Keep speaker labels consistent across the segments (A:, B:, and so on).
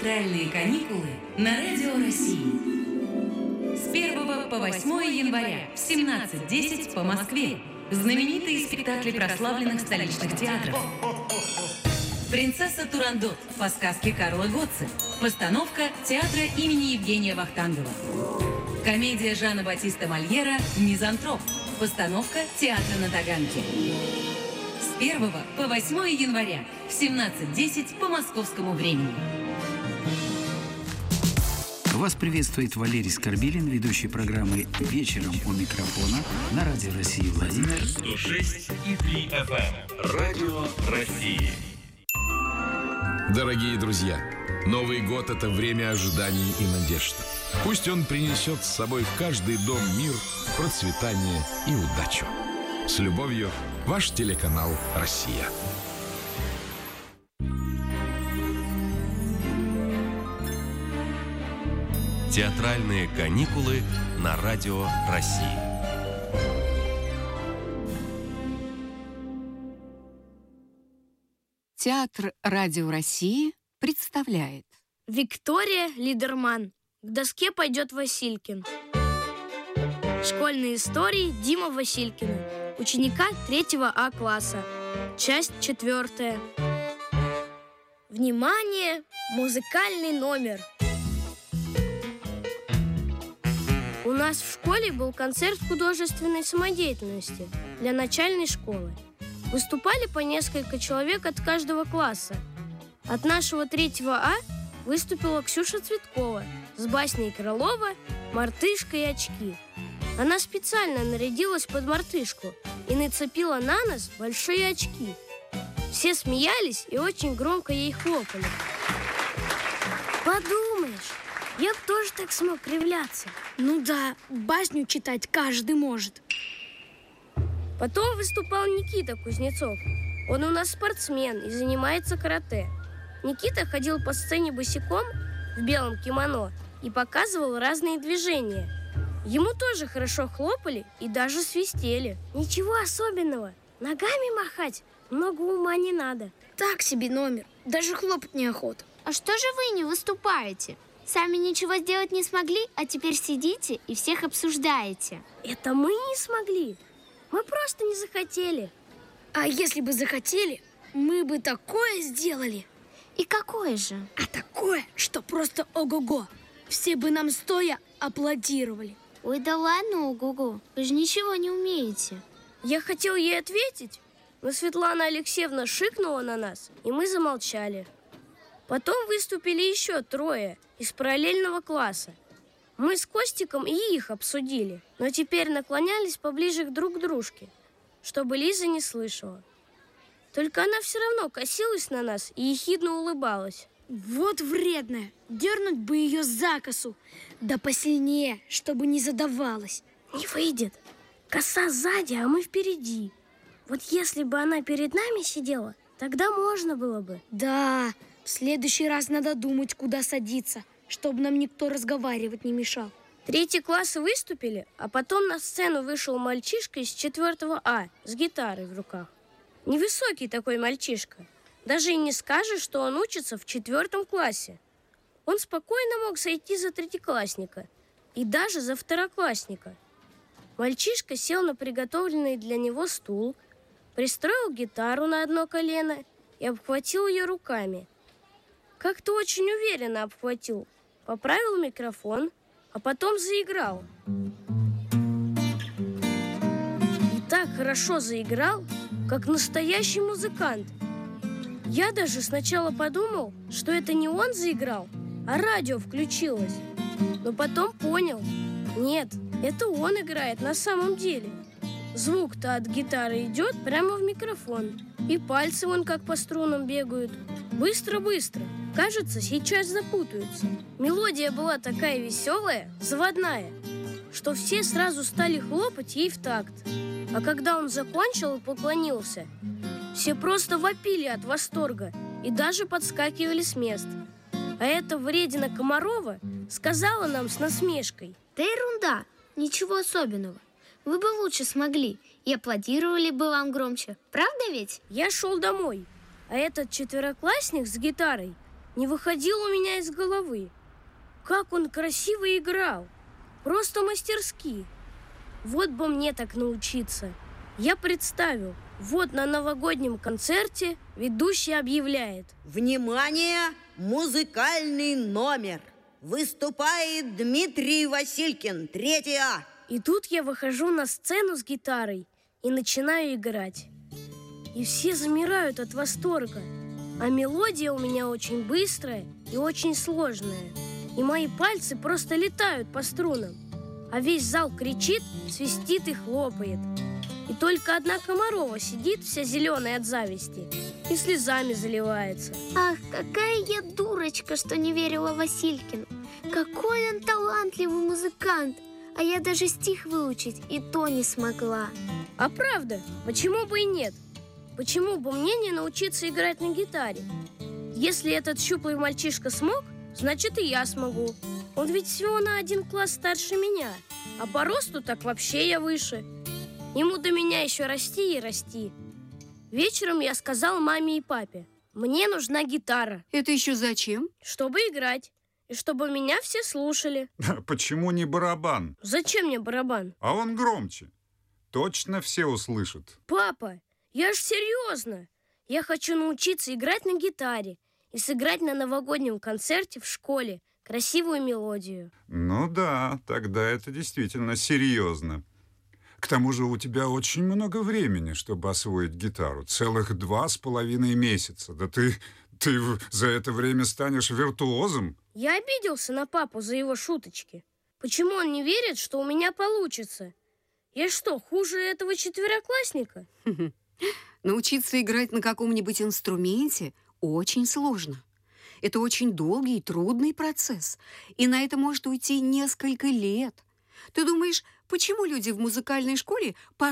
A: Театральные каникулы на Радио России. С 1 по 8 января в 17:10 по Москве. Знаменитые спектакли прославленных столичных театров. «Принцесса Турандот» по сказке Карла Готце. Постановка театра имени Евгения Вахтангова. Комедия Жана Батиста Мольера «Мизантроп». Постановка театра на Таганке. С 1 по 8 января в 17:10 по московскому времени.
B: Вас приветствует Валерий Скорбилин, ведущий программы «Вечером у микрофона» на Радио России Владимир.
C: 106,3 FM. Радио России.
D: Дорогие друзья, Новый год – это время ожиданий и надежд. Пусть он принесет с собой в каждый дом мир, процветание и удачу. С любовью, ваш телеканал «Россия».
C: Театральные каникулы на Радио России.
E: Театр Радио России представляет
F: Виктория Лидерман. К доске пойдет Василькин. Школьные истории Дима Василькина, ученика 3 А класса. Часть 4. Внимание! Музыкальный номер. У нас в школе был концерт художественной самодеятельности для начальной школы. Выступали по несколько человек от каждого класса. От нашего 3 А выступила Ксюша Цветкова с басней Крылова «Мартышка и очки». Она специально нарядилась под мартышку и нацепила на нос большие очки. Все смеялись и очень громко ей хлопали. Подумаешь, я бы тоже так смог кривляться.
G: Ну да, басню читать каждый может.
F: Потом выступал Никита Кузнецов. Он у нас спортсмен и занимается карате. Никита ходил по сцене босиком в белом кимоно и показывал разные движения. Ему тоже хорошо хлопали и даже свистели. Ничего особенного. Ногами махать много ума не надо.
G: Так себе номер, даже хлопать неохота.
H: А что же вы не выступаете? Сами ничего сделать не смогли, а теперь сидите и всех обсуждаете.
F: Это мы не смогли. Мы просто не захотели.
G: А если бы захотели, мы бы такое сделали.
H: И какое же?
G: А такое, что просто ого-го. Все бы нам стоя аплодировали.
H: Ой, да ладно, ого-го. Вы же ничего не умеете.
F: Я хотел ей ответить, но Светлана Алексеевна шикнула на нас, и мы замолчали. Потом выступили еще 3 из параллельного класса. Мы с Костиком и их обсудили, но теперь наклонялись поближе друг к дружке, чтобы Лиза не слышала. Только она все равно косилась на нас и ехидно улыбалась.
G: Вот вредная, дернуть бы ее за косу, да посильнее, чтобы не задавалась.
F: Не выйдет. Коса сзади, а мы впереди. Вот если бы она перед нами сидела, тогда можно было бы.
G: Да, в следующий раз надо думать, куда садиться, чтобы нам никто разговаривать не мешал.
F: 3 классы выступили, а потом на сцену вышел мальчишка из 4 А с гитарой в руках. Невысокий такой мальчишка. Даже и не скажешь, что он учится в 4 классе. Он спокойно мог сойти за 3-классника и даже за 2-классника. Мальчишка сел на приготовленный для него стул, пристроил гитару на одно колено и обхватил ее руками. Как-то очень уверенно обхватил, поправил микрофон, а потом заиграл. И так хорошо заиграл, как настоящий музыкант. Я даже сначала подумал, что это не он заиграл, а радио включилось. Но потом понял, нет, это он играет на самом деле. Звук-то от гитары идет прямо в микрофон. И пальцы вон как по струнам бегают. Быстро-быстро. Кажется, сейчас запутаются. Мелодия была такая веселая, заводная, что все сразу стали хлопать ей в такт. А когда он закончил и поклонился, все просто вопили от восторга и даже подскакивали с мест. А эта вредина Комарова сказала нам с насмешкой:
H: да ерунда, ничего особенного. Вы бы лучше смогли и аплодировали бы вам громче. Правда ведь?
F: Я шел домой, а этот 4-классник с гитарой не выходил у меня из головы. Как он красиво играл! Просто мастерски! Вот бы мне так научиться. Я представил, вот на новогоднем концерте ведущий объявляет:
I: внимание! Музыкальный номер! Выступает Дмитрий Василькин, 3 А.
F: И тут я выхожу на сцену с гитарой и начинаю играть. И все замирают от восторга. А мелодия у меня очень быстрая и очень сложная. И мои пальцы просто летают по струнам. А весь зал кричит, свистит и хлопает. И только одна Комарова сидит вся зеленая от зависти и слезами заливается.
H: Ах, какая я дурочка, что не верила Василькину. Какой он талантливый музыкант. А я даже стих выучить и то не смогла.
F: А правда, почему бы и нет? Почему бы мне не научиться играть на гитаре? Если этот щуплый мальчишка смог, значит и я смогу. Он ведь всего на 1 класс старше меня. А по росту так вообще я выше. Ему до меня еще расти и расти. Вечером я сказал маме и папе: мне нужна гитара.
E: Это еще зачем?
F: Чтобы играть. И чтобы меня все слушали.
J: Почему не барабан?
F: Зачем мне барабан?
J: А он громче. Точно все услышат.
F: Папа, я ж серьезно. Я хочу научиться играть на гитаре и сыграть на новогоднем концерте в школе красивую мелодию.
J: Ну да, тогда это действительно серьезно. К тому же у тебя очень много времени, чтобы освоить гитару. Целых 2,5 месяца. Да ты за это время станешь виртуозом.
F: Я обиделся на папу за его шуточки. Почему он не верит, что у меня получится? Я что, хуже этого 4-классника?
E: Научиться играть на каком-нибудь инструменте очень сложно. Это очень долгий и трудный процесс. И на это может уйти несколько лет. Ты думаешь, почему люди в музыкальной школе по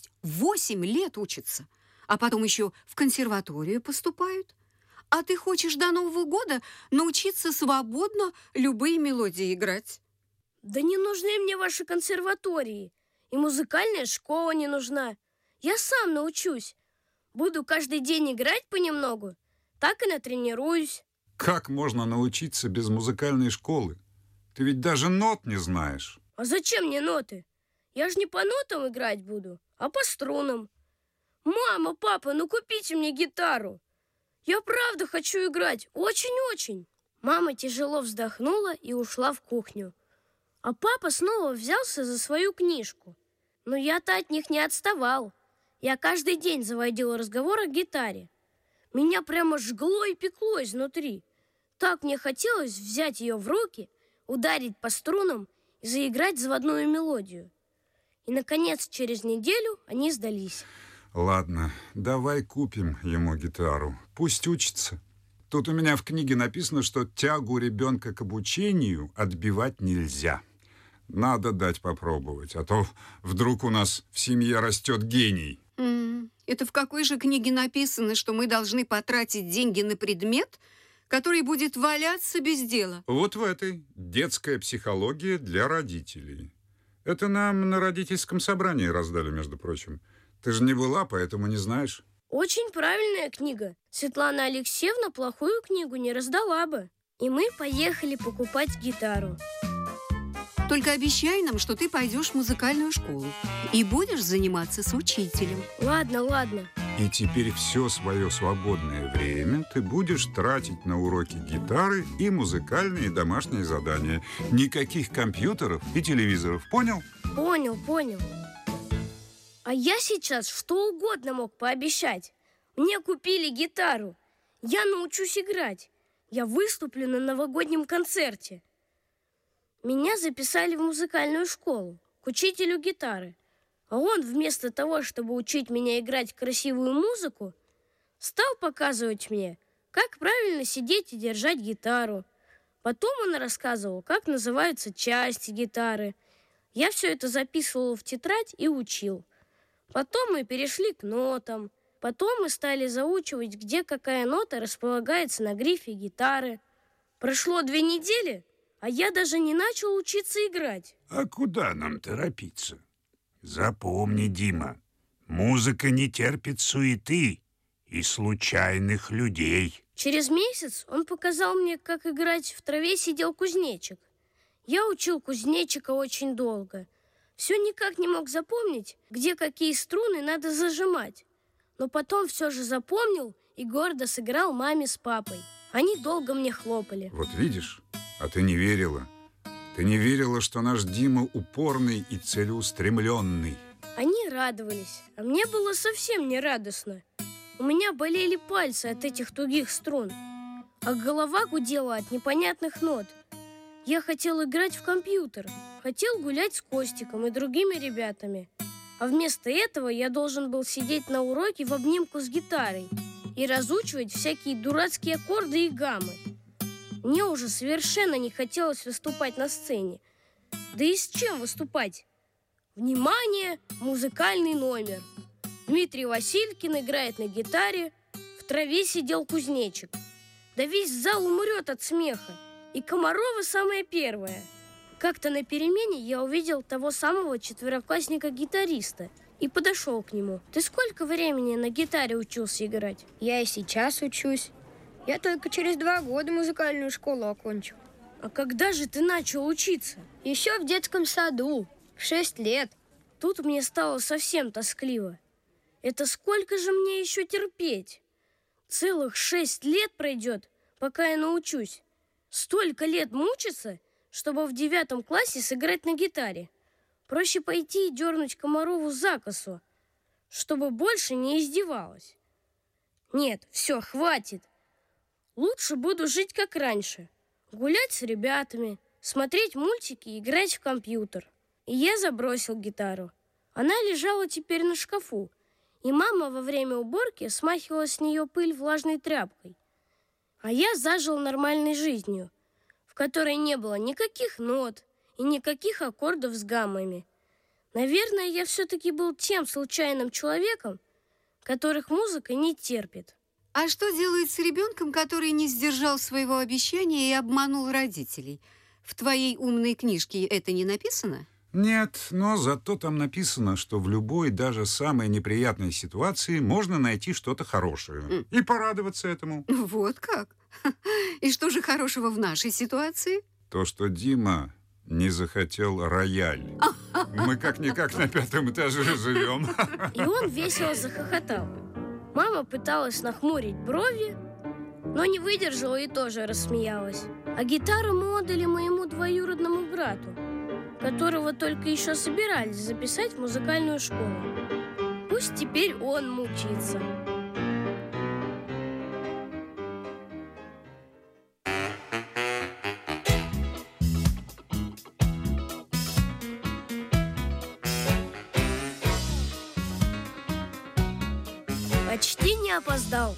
E: 6-8 лет учатся, а потом еще в консерваторию поступают? А ты хочешь до Нового года научиться свободно любые мелодии играть?
F: Да не нужны мне ваши консерватории. И музыкальная школа не нужна. Я сам научусь. Буду каждый день играть понемногу. Так и натренируюсь.
J: Как можно научиться без музыкальной школы? Ты ведь даже нот не знаешь.
F: А зачем мне ноты? Я же не по нотам играть буду, а по струнам. Мама, папа, ну купите мне гитару. Я правда хочу играть, очень-очень. Мама тяжело вздохнула и ушла в кухню. А папа снова взялся за свою книжку. Но я-то от них не отставал. Я каждый день заводил разговор о гитаре. Меня прямо жгло и пекло изнутри. Так мне хотелось взять ее в руки, ударить по струнам и заиграть заводную мелодию. И, наконец, через неделю они сдались.
J: Ладно, давай купим ему гитару. Пусть учится. Тут у меня в книге написано, что тягу ребенка к обучению отбивать нельзя. Надо дать попробовать, а то вдруг у нас в семье растет гений.
E: Это в какой же книге написано, что мы должны потратить деньги на предмет, который будет валяться без дела?
J: Вот в этой. Детская психология для родителей. Это нам на родительском собрании раздали, между прочим. Ты же не была, поэтому не знаешь.
F: Очень правильная книга. Светлана Алексеевна плохую книгу не раздала бы. И мы поехали покупать гитару.
E: Только обещай нам, что ты пойдешь в музыкальную школу и будешь заниматься с учителем.
F: Ладно, ладно.
J: И теперь все свое свободное время ты будешь тратить на уроки гитары и музыкальные домашние задания. Никаких компьютеров и телевизоров. Понял?
F: Понял. А я сейчас что угодно мог пообещать. Мне купили гитару. Я научусь играть. Я выступлю на новогоднем концерте. Меня записали в музыкальную школу к учителю гитары. А он вместо того, чтобы учить меня играть красивую музыку, стал показывать мне, как правильно сидеть и держать гитару. Потом он рассказывал, как называются части гитары. Я все это записывала в тетрадь и учил. Потом мы перешли к нотам. Потом мы стали заучивать, где какая нота располагается на грифе гитары. Прошло 2 недели, а я даже не начал учиться играть.
K: А куда нам торопиться? Запомни, Дима, музыка не терпит суеты
J: и случайных людей.
F: Через месяц он показал мне, как играть «В траве сидел кузнечик». Я учил кузнечика очень долго. Все никак не мог запомнить, где какие струны надо зажимать. Но потом все же запомнил и гордо сыграл маме с папой. Они долго мне хлопали.
J: Вот видишь, а ты не верила. Ты не верила, что наш Дима упорный и целеустремленный.
F: Они радовались, а мне было совсем не радостно. У меня болели пальцы от этих тугих струн, а голова гудела от непонятных нот. Я хотел играть в компьютер, хотел гулять с Костиком и другими ребятами. А вместо этого я должен был сидеть на уроке в обнимку с гитарой и разучивать всякие дурацкие аккорды и гаммы. Мне уже совершенно не хотелось выступать на сцене. Да и с чем выступать? Внимание! Музыкальный номер. Дмитрий Василькин играет на гитаре. В траве сидел кузнечик. Да весь зал умрет от смеха. И Комарова самая первая. Как-то на перемене я увидел того самого четвероклассника-гитариста и подошел к нему. Ты сколько времени на гитаре учился играть?
K: Я и сейчас учусь. Я только через 2 года музыкальную школу окончил.
F: А когда же ты начал учиться?
K: Еще в детском саду, в 6 лет.
F: Тут мне стало совсем тоскливо. Это сколько же мне еще терпеть? Целых 6 лет пройдет, пока я научусь. Столько лет мучиться, чтобы в 9 классе сыграть на гитаре. Проще пойти и дернуть Комарову за косу, чтобы больше не издевалась. Нет, все, хватит. Лучше буду жить как раньше. Гулять с ребятами, смотреть мультики и играть в компьютер. И я забросил гитару. Она лежала теперь на шкафу, и мама во время уборки смахивала с нее пыль влажной тряпкой. А я зажил нормальной жизнью, в которой не было никаких нот и никаких аккордов с гаммами. Наверное, я все-таки был тем случайным человеком, которых музыка не терпит.
E: А что делают с ребенком, который не сдержал своего обещания и обманул родителей? В твоей умной книжке это не написано?
J: Нет, но зато там написано, что в любой, даже самой неприятной ситуации можно найти что-то хорошее и порадоваться этому.
E: Вот как? И что же хорошего в нашей ситуации?
J: То, что Дима не захотел рояль. Мы как-никак на 5-м этаже живем.
F: И он весело захохотал. Мама пыталась нахмурить брови, но не выдержала и тоже рассмеялась. А гитару мы отдали моему двоюродному брату, которого только еще собирались записать в музыкальную школу. Пусть теперь он мучается. Почти не опоздал.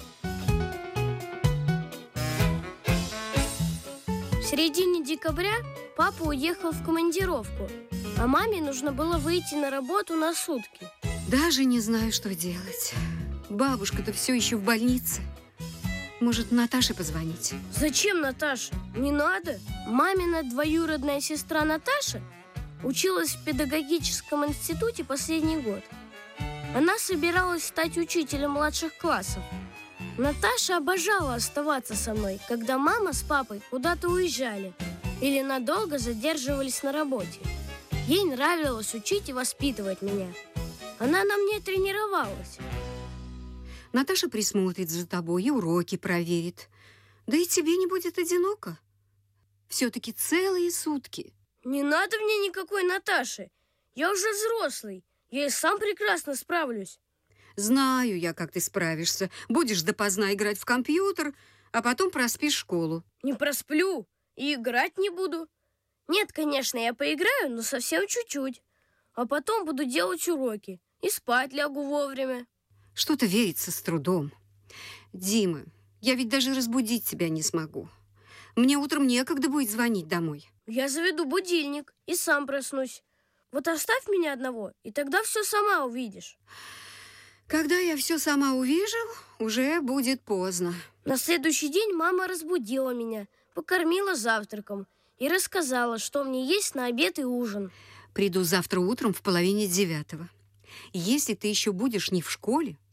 F: В середине декабря папа уехал в командировку, а маме нужно было выйти на работу на сутки.
E: Даже не знаю, что делать. Бабушка-то все еще в больнице. Может, Наташе позвонить?
F: Зачем Наташе? Не надо. Мамина двоюродная сестра Наташа училась в педагогическом институте последний год. Она собиралась стать учителем младших классов. Наташа обожала оставаться со мной, когда мама с папой куда-то уезжали или надолго задерживались на работе. Ей нравилось учить и воспитывать меня. Она на мне тренировалась.
E: Наташа присмотрит за тобой и уроки проверит. Да и тебе не будет одиноко. Все-таки целые сутки.
F: Не надо мне никакой Наташи. Я уже взрослый. Я и сам прекрасно справлюсь.
E: Знаю я, как ты справишься. Будешь допоздна играть в компьютер, а потом проспишь школу.
F: Не просплю и играть не буду. Нет, конечно, я поиграю, но совсем чуть-чуть. А потом буду делать уроки и спать лягу вовремя.
E: Что-то верится с трудом. Дима, я ведь даже разбудить тебя не смогу. Мне утром некогда будет звонить домой.
F: Я заведу будильник и сам проснусь. Вот оставь меня одного, и тогда все сама увидишь.
E: Когда я все сама увижу, уже будет поздно.
F: На следующий день мама разбудила меня, покормила завтраком и рассказала, что мне есть на обед и ужин.
E: Приду завтра утром в 8:30. Если ты еще будешь не в школе,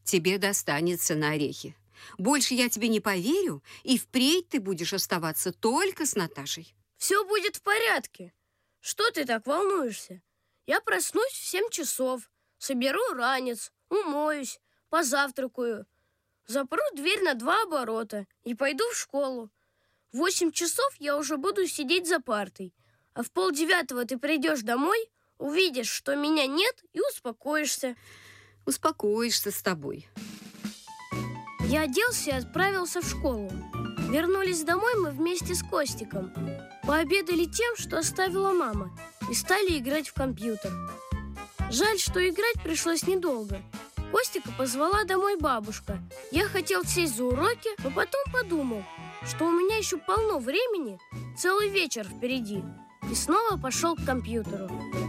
E: тебе достанется на орехи. Больше я тебе не поверю, и впредь ты будешь оставаться только с Наташей.
F: Все будет в порядке. Что ты так волнуешься? Я проснусь в 7 часов, соберу ранец, умоюсь, позавтракаю, запру дверь на 2 оборота и пойду в школу. В 8 часов я уже буду сидеть за партой, а в 8:30 ты придешь домой, увидишь, что меня нет, и успокоишься.
E: Успокоишься с тобой.
F: Я оделся и отправился в школу. Вернулись домой мы вместе с Костиком. Пообедали тем, что оставила мама, и стали играть в компьютер. Жаль, что играть пришлось недолго. Костика позвала домой бабушка. Я хотел сесть за уроки, но потом подумал, что у меня еще полно времени, целый вечер впереди, и снова пошел к компьютеру.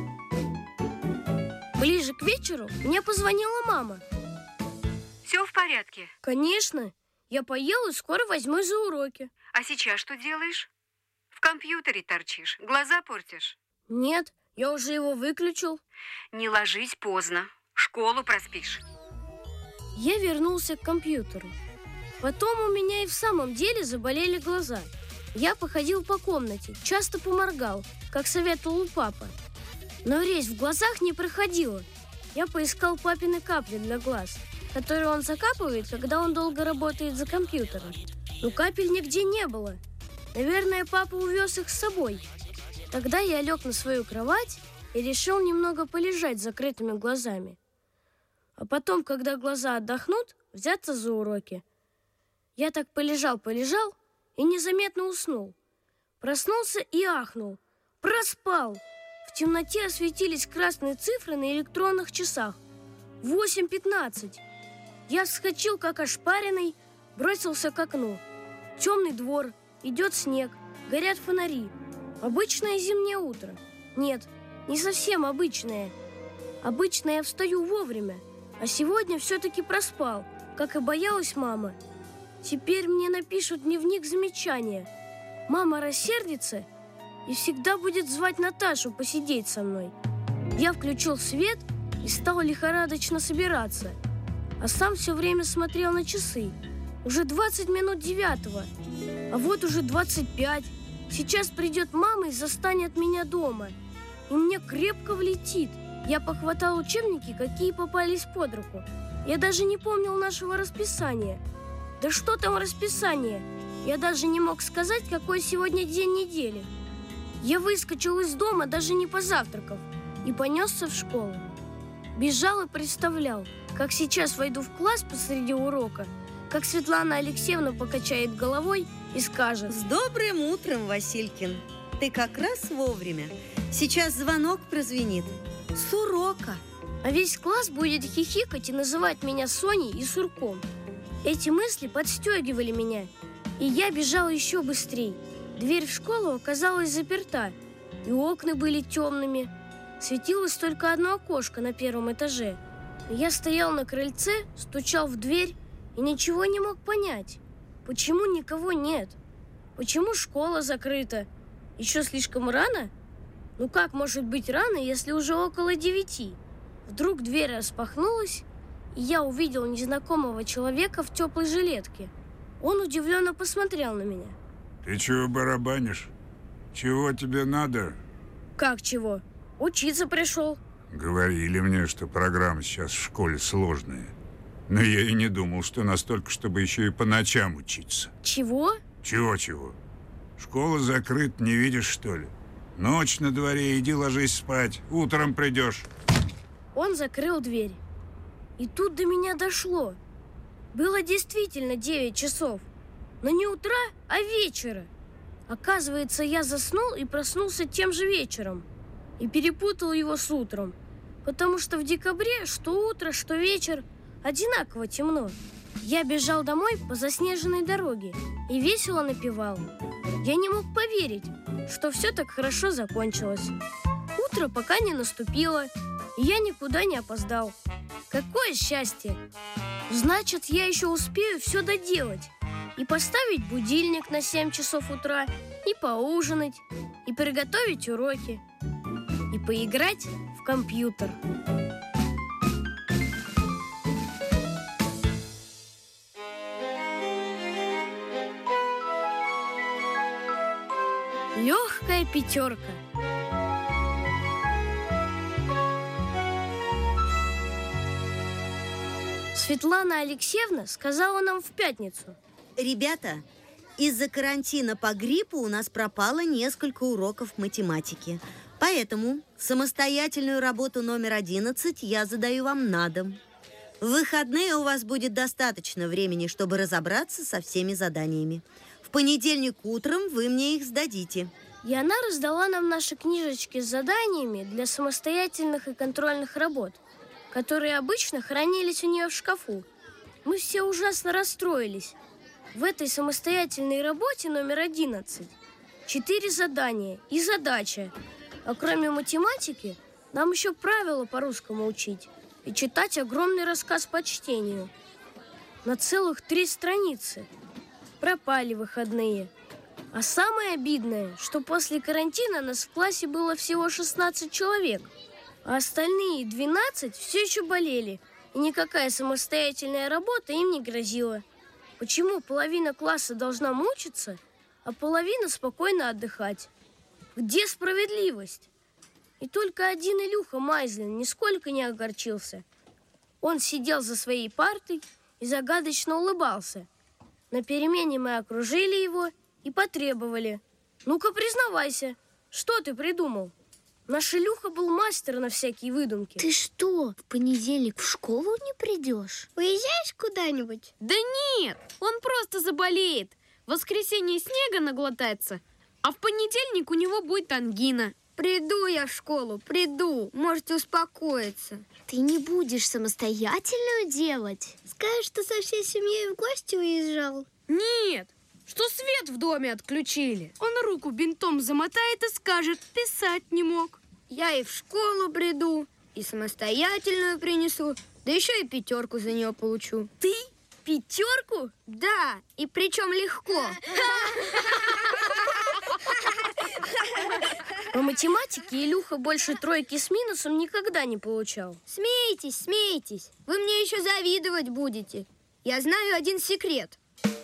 F: Ближе к вечеру мне позвонила мама.
E: Все в порядке?
F: Конечно. Я поел и скоро возьмусь за уроки.
E: А сейчас что делаешь? В компьютере торчишь, глаза портишь?
F: Нет, я уже его выключил.
E: Не ложись поздно, школу проспишь.
F: Я вернулся к компьютеру. Потом у меня и в самом деле заболели глаза. Я походил по комнате, часто поморгал, как советовал папа. Но резь в глазах не проходила. Я поискал папины капли для глаз, которые он закапывает, когда он долго работает за компьютером. Но капель нигде не было. Наверное, папа увез их с собой. Тогда я лег на свою кровать и решил немного полежать с закрытыми глазами. А потом, когда глаза отдохнут, взяться за уроки. Я так полежал и незаметно уснул. Проснулся и ахнул. Проспал! В темноте осветились красные цифры на электронных часах. 8:15. Я вскочил, как ошпаренный, бросился к окну. Темный двор, идет снег, горят фонари. Обычное зимнее утро. Нет, не совсем обычное. Обычно я встаю вовремя, а сегодня все-таки проспал, как и боялась мама. Теперь мне напишут дневник замечания. Мама рассердится и всегда будет звать Наташу посидеть со мной. Я включил свет и стал лихорадочно собираться, а сам все время смотрел на часы. Уже 20 минут 9, а вот уже 25. Сейчас придет мама и застанет меня дома, и мне крепко влетит. Я похватал учебники, какие попались под руку. Я даже не помнил нашего расписания. Да что там расписание? Я даже не мог сказать, какой сегодня день недели. Я выскочил из дома, даже не позавтракав, и понесся в школу. Бежал и представлял, как сейчас войду в класс посреди урока, как Светлана Алексеевна покачает головой и скажет:
I: «С добрым утром, Василькин! Ты как раз вовремя. Сейчас звонок прозвенит. С урока!»
F: А весь класс будет хихикать и называть меня Соней и Сурком. Эти мысли подстегивали меня, и я бежал еще быстрее. Дверь в школу оказалась заперта, и окна были темными. Светилось только одно окошко на 1-м этаже. Я стоял на крыльце, стучал в дверь и ничего не мог понять. Почему никого нет? Почему школа закрыта? Еще слишком рано? Ну как может быть рано, если уже около 9? Вдруг дверь распахнулась, и я увидел незнакомого человека в теплой жилетке. Он удивленно посмотрел на меня.
J: Ты чего барабанишь? Чего тебе надо?
F: Как чего? Учиться пришел.
J: Говорили мне, что программа сейчас в школе сложная. Но я и не думал, что настолько, чтобы еще и по ночам учиться.
F: Чего?
J: Чего-чего? Школа закрыта, не видишь, что ли? Ночь на дворе, иди ложись спать. Утром придешь.
F: Он закрыл дверь. И тут до меня дошло. Было действительно 9 часов. Но не утра, а вечера. Оказывается, я заснул и проснулся тем же вечером. И перепутал его с утром. Потому что в декабре, что утро, что вечер, одинаково темно. Я бежал домой по заснеженной дороге и весело напевал. Я не мог поверить, что все так хорошо закончилось. Утро пока не наступило, и я никуда не опоздал. Какое счастье! Значит, я еще успею все доделать. И поставить будильник на 7 часов утра, и поужинать, и приготовить уроки, и поиграть в компьютер. легкая пятерка. Светлана Алексеевна сказала нам в пятницу:
I: ребята, из-за карантина по гриппу у нас пропало несколько уроков математики. Поэтому самостоятельную работу номер 11 я задаю вам на дом. В выходные у вас будет достаточно времени, чтобы разобраться со всеми заданиями. В понедельник утром вы мне их сдадите.
F: И она раздала нам наши книжечки с заданиями для самостоятельных и контрольных работ, которые обычно хранились у нее в шкафу. Мы все ужасно расстроились. В этой самостоятельной работе номер 11 4 задания и задача. А кроме математики, нам еще правила по-русскому учить и читать огромный рассказ по чтению. На целых 3 страницы. Пропали выходные. А самое обидное, что после карантина нас в классе было всего 16 человек, а остальные 12 все еще болели, и никакая самостоятельная работа им не грозила. Почему половина класса должна мучиться, а половина спокойно отдыхать? Где справедливость? И только один Илюха Майзлин нисколько не огорчился. Он сидел за своей партой и загадочно улыбался. На перемене мы окружили его и потребовали: ну-ка, признавайся, что ты придумал? Наш Илюха был мастер на всякие выдумки.
G: Ты что, в понедельник в школу не придешь?
K: Уезжаешь куда-нибудь?
L: Да нет, он просто заболеет. В воскресенье снега наглотается, а в понедельник у него будет ангина.
K: Приду я в школу, приду. Можете успокоиться.
G: Ты не будешь самостоятельную делать?
K: Скажешь, что со всей семьей в гости уезжал?
L: Нет, что свет в доме отключили. Он руку бинтом замотает и скажет: писать не мог.
K: Я и в школу приду, и самостоятельную принесу, да еще и 5 за нее получу.
F: Ты? 5?
K: Да, и причем легко.
F: По математике Илюха больше 3 с минусом никогда не получал.
K: Смейтесь, смейтесь. Вы мне еще завидовать будете. Я знаю один секрет.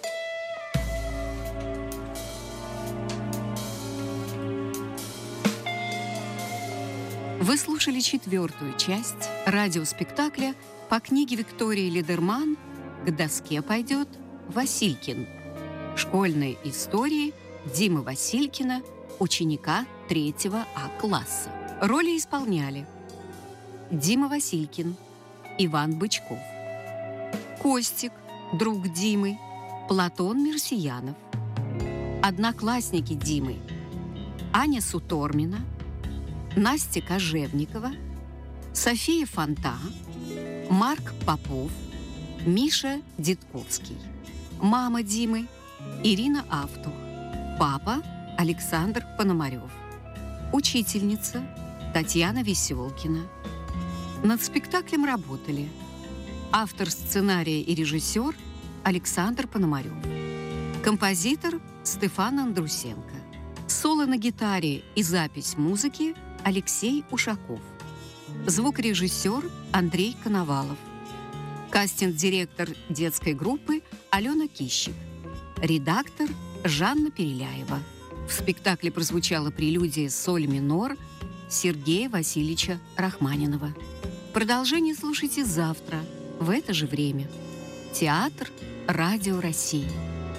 E: Вы слушали 4-ю часть радиоспектакля по книге Виктории Лидерман «К доске пойдет Василькин». Школьные истории Димы Василькина, ученика 3 А класса. Роли исполняли Дима Василькин, Иван Бычков, Костик, друг Димы, Платон Мерсиянов, одноклассники Димы, Аня Сутормина, Настя Кожевникова, София Фонта, Марк Попов, Миша Дедковский, мама Димы Ирина Автух, папа Александр Пономарев, учительница Татьяна Веселкина. Над спектаклем работали автор сценария и режиссер Александр Пономарев, композитор Стефан Андрусенко, соло на гитаре и запись музыки Алексей Ушаков, звукорежиссер Андрей Коновалов, кастинг-директор детской группы Алена Кищик, редактор Жанна Переляева. В спектакле прозвучала прелюдия «Соль минор» Сергея Васильевича Рахманинова. Продолжение слушайте завтра в это же время. Театр Радио России.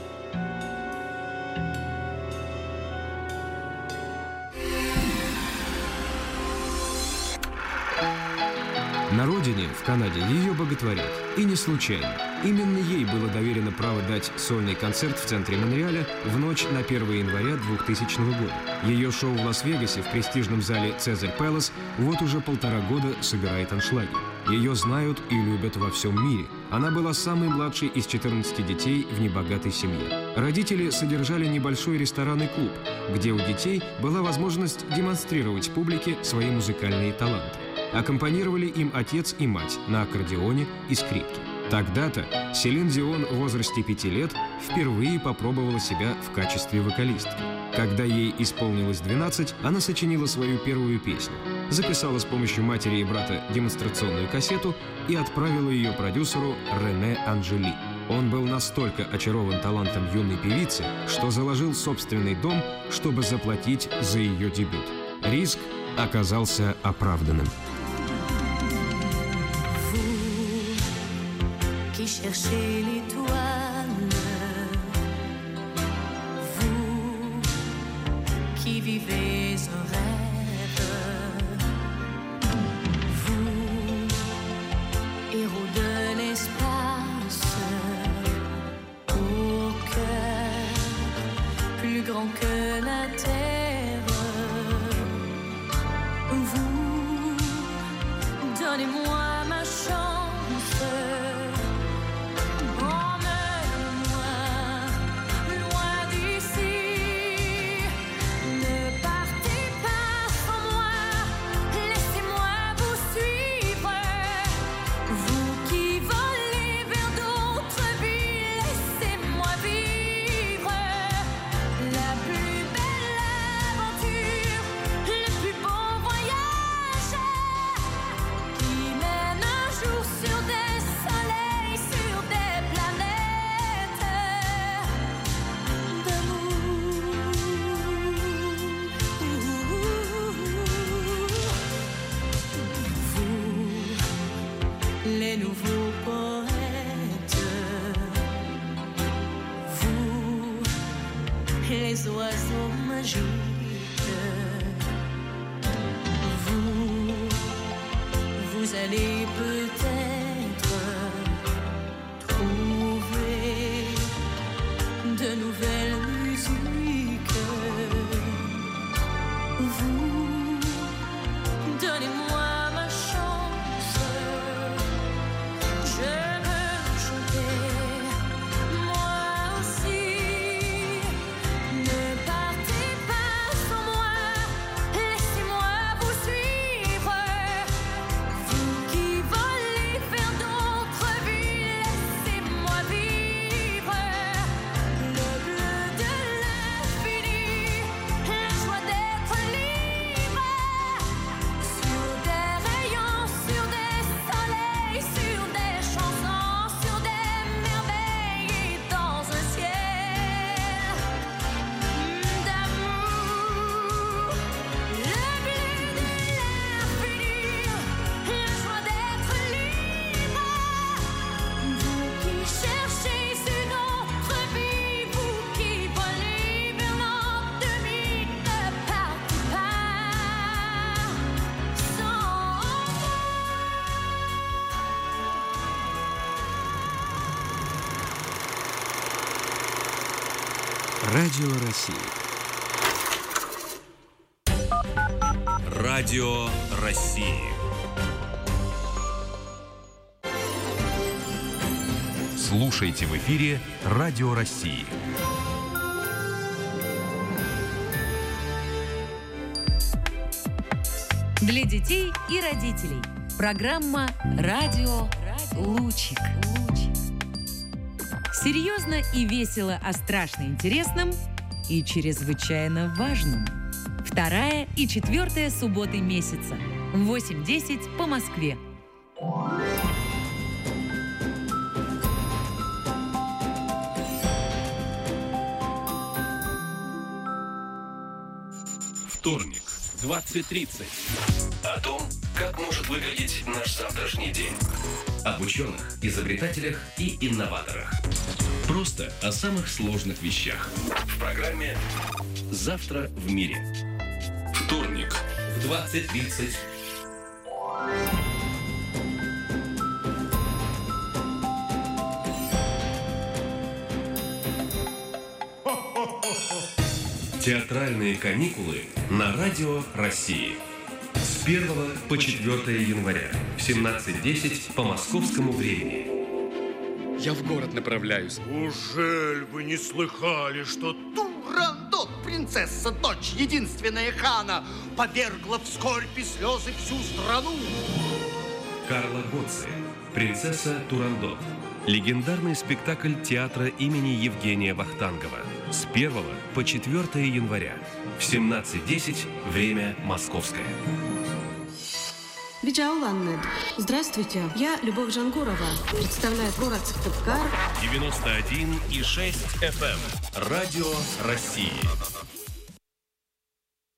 M: На родине, в Канаде, ее боготворят. И не случайно. Именно ей было доверено право дать сольный концерт в центре Монреаля в ночь на 1 января 2000 года. Ее шоу в Лас-Вегасе в престижном зале «Цезарь Пэлас» вот уже 1,5 года собирает аншлаги. Ее знают и любят во всем мире. Она была самой младшей из 14 детей в небогатой семье. Родители содержали небольшой ресторанный клуб, где у детей была возможность демонстрировать публике свои музыкальные таланты. Аккомпанировали им отец и мать на аккордеоне и скрипке. Тогда-то Селин Дион в возрасте 5 лет впервые попробовала себя в качестве вокалистки. Когда ей исполнилось 12, она сочинила свою первую песню, записала с помощью матери и брата демонстрационную кассету и отправила ее продюсеру Рене Анжели. Он был настолько очарован талантом юной певицы, что заложил собственный дом, чтобы заплатить за ее дебют. Риск оказался оправданным.
N: Donnez-moi ma chance. Emmenez-moi loin d'ici. Ne partez pas sans moi. Laissez-moi vous suivre. Vous qui volez vers d'autres villes, laissez-moi vivre la plus belle aventure, le plus beau voyage qui mène un jour sur des soleils, sur des planètes d'amour. Vous, les nouveaux poètes, vous, les oiseaux magiques, vous allez peut-être trouver de nouvelles musiques. Vous, donnez-moi ma chance. Je veux chanter, moi aussi. Ne partez pas sans moi, laissez-moi vous suivre. Vous qui volez vers d'autres villes, laissez-moi vivre le bleu de l'infini, la joie d'être libre. Sur des rayons, sur des soleils, sur des chansons, sur des merveilles et dans un ciel d'amour. Le bleu de l'infini, la joie d'être libre. Vous qui cherchez une autre vie, vous qui volez vers l'ennemi, ne partez pas sans
M: Радио России.
C: Радио России. Слушайте в эфире Радио России.
A: Для детей и родителей. Программа «Радио Лучик». Серьезно и весело о страшно интересном и чрезвычайно важном. 2 и 4 субботы месяца. В 8:10 по Москве.
C: Вторник, 20:30. О том, как может выглядеть наш завтрашний день. Об ученых, изобретателях и инноваторах. Просто о самых сложных вещах. В программе «Завтра в мире». Вторник, в 20:30. Театральные каникулы на Радио России. С 1 по 4 января в 17:10 по московскому времени.
O: Я в город направляюсь.
P: Ужель вы не слыхали, что Турандот, принцесса, дочь единственная хана, повергла в скорбь и слезы всю страну?
C: Карла Гоцци, принцесса Турандот. Легендарный спектакль театра имени Евгения Вахтангова. С 1 по 4 января в 17:10 время московское.
Q: Стрижауланны. Здравствуйте, я Любовь Жангурова. Представляю город Сыктывкар.
C: 91,6 FM. Радио России.